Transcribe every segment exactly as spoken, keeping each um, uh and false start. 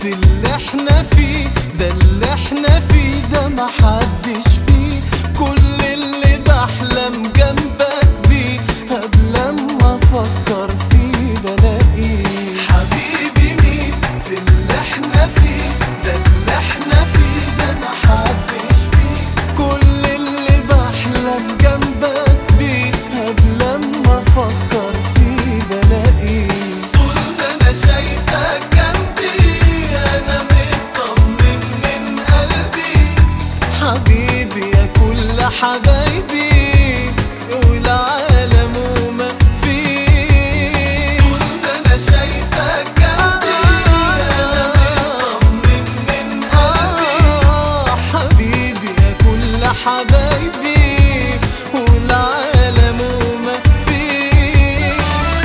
في اللي احنا فيه ده، اللي احنا فيه ده محدش فيه. كل اللي بحلم جنبك بيه قبل ما افكر فيه بلاقيه. حبيبي مين في اللي احنا فيه ده، اللي احنا فيه ده محدش فيه. كل اللي بحلم جنبك بيه قبل ما افكر فيه بلاقيه. طول ما انا شايفك جنبي انا مطمن من قلبي. حبيبي يا كل حبايبي والعالم وما فيه. طول ما انا شايفك جنبي انا مطمن من قلبي. حبيبي يا كل حبايبي والعالم وما فيه.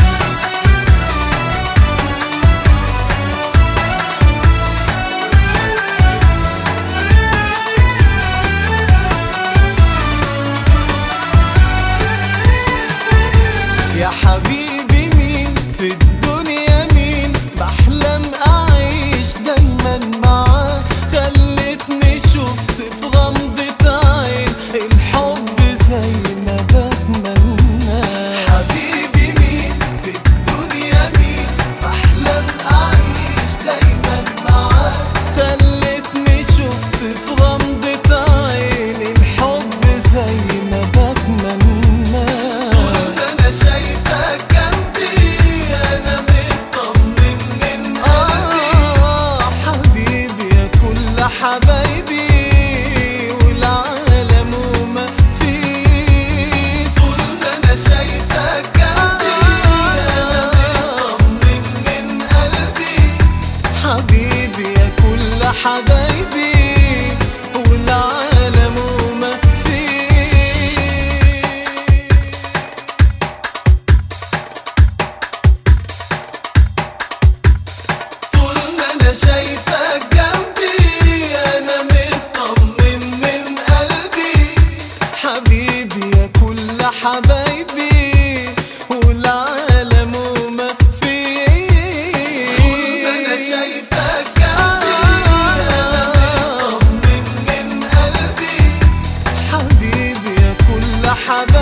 يا حبيبي مين في الدنيا مين بحلم أعيش دايما معاه. خلتني شفت في غمضة عين الحب زي ما بتمنى. حبيبي مين في الدنيا مين بحلم أعيش دايما معاه. خلتني شفت في غمضة عين الحب زي ما بتمنى. أنا شايفك جنبي أنا مطمن من قلبي. حبيبي يا كل حبايبي والعالم وما فيه. طول ما أنا شايفك جنبي أنا مطمن من قلبي. حبيبي يا كل حبايبي والعالم وما فيه. طول ما انا شايفك جنبي انا مطمن من قلبي. حبيبي يا كل حبايبي والعالم وما فيه. طول ما انا شايفك جنبي انا مطمن من قلبي. حبيبي يا كل حبايبي